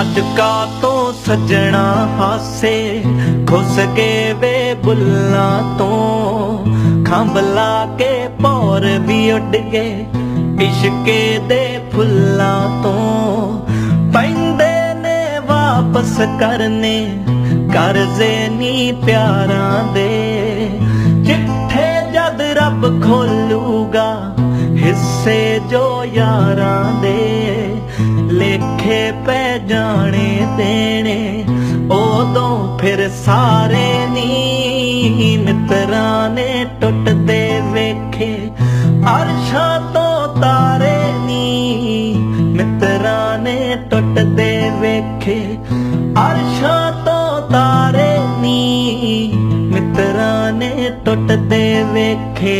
अज का तो सजना हासे खुस गए वे बुल्ला तो खंभला के पौर भी उड़ गए इश्के दे फुल्ला तो पैंदे ने वापस करने करजे नी प्यारा दे चिट्ठे जद रब खोलूगा हिस्से जो यारां दे लेखे पै जाने देने उदों फिर सारे नी मित्रां ने टुटदे वेखे अरशां तो तारे नी मित्रां ने टुटदे वेखे अरशां तो तारे नी मित्रां ने टुटदे वेखे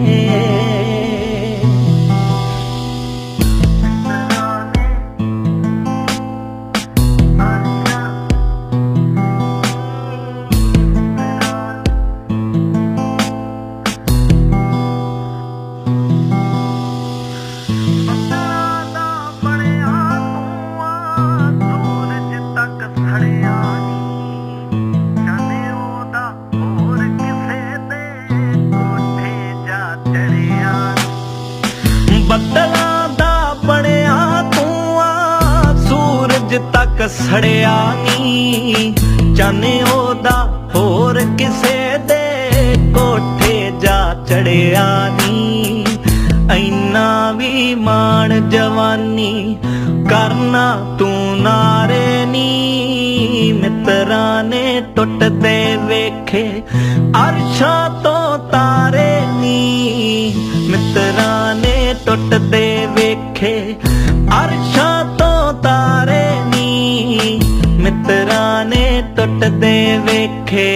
बदलां दा बणिया तू आ सूरज तक सड़िया नी चाने ओदा होर किसे दे कोठे जा चढ़िया नी ऐना भी मान जवानी करना तू नारे नी मित्रां ने टुटदे वेखे अरशां तो तारे नी मित्रां ने टुटदे वेखे अरशां तो तारे नी मित्रां ने टुटदे वेखे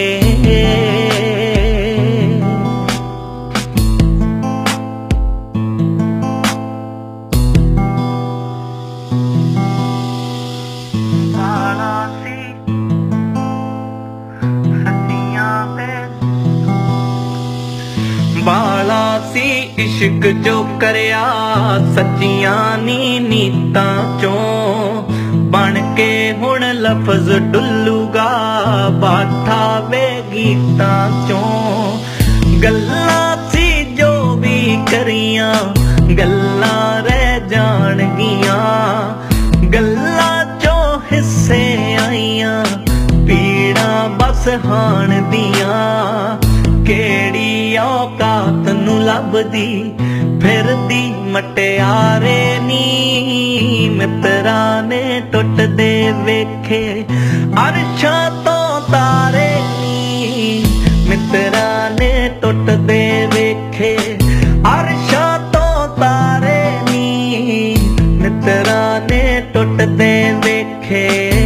बाला सी इश्क जो करया सच्चियां नी नीतां चों बन के हुण लफज डुल्लूगा बाठा वे गीतां चों गल्लां सी जो भी करियां गल्लां रह जाणगियां गल्लां चों हिस्से आईयां पीड़ां बस हाण दियां केड़ी औकात नू लभदी फिरदी मटियारे नी मित्रां ने टुटदे वेखे अरशां तो तारे नी मित्रां ने टुटदे वेखे अरशां तो तारे नी मित्रां ने टुटदे वेखे।